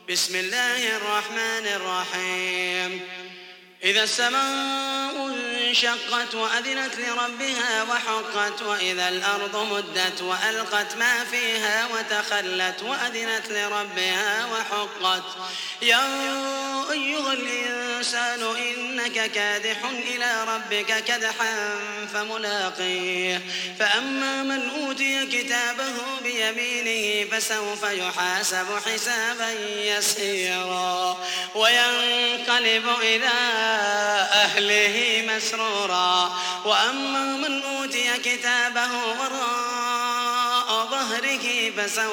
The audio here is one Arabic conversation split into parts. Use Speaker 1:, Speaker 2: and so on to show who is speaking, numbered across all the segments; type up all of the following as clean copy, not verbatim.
Speaker 1: بسم الله الرحمن الرحيم. إذا السماء انشقت وأذنت لربها وحقت وإذا الأرض مدت وألقت ما فيها وتخلت وأذنت لربها وحقت يا أيها الإنسان إنك كادح إلى ربك كدحا فملاقيه فأما من أوتي كتابه بيمينه فسوف يحاسب حسابا يسيرا وينقلب إلى أهله مسرورا وأما من أوتي كتابه وراء ظهره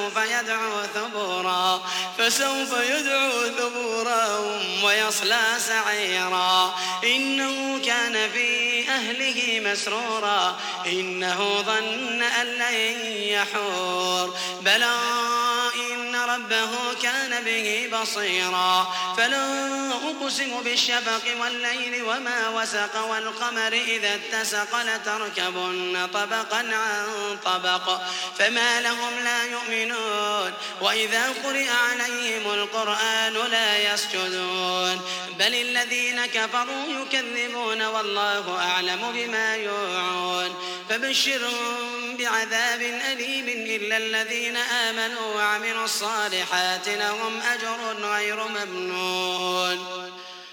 Speaker 1: فسوف يدعو ثبورا ويصلى سعيرا إنه كان في أهله مسرورا إنه ظن أن لن يحور بلى إن ربه كان به بصيرا فلا أقسم بالشفق والليل وما وسق والقمر إذا اتسق لتركبن طبقا عن طبق فما لهم لا يؤمنون وإذا قرئ عليهم القرآن لا يسجدون بل الذين كفروا يكذبون والله أعلم بما يوعون فبشرهم بعذاب أليم إلا الذين آمنوا وعملوا الصالحات لهم أجر غير ممنون.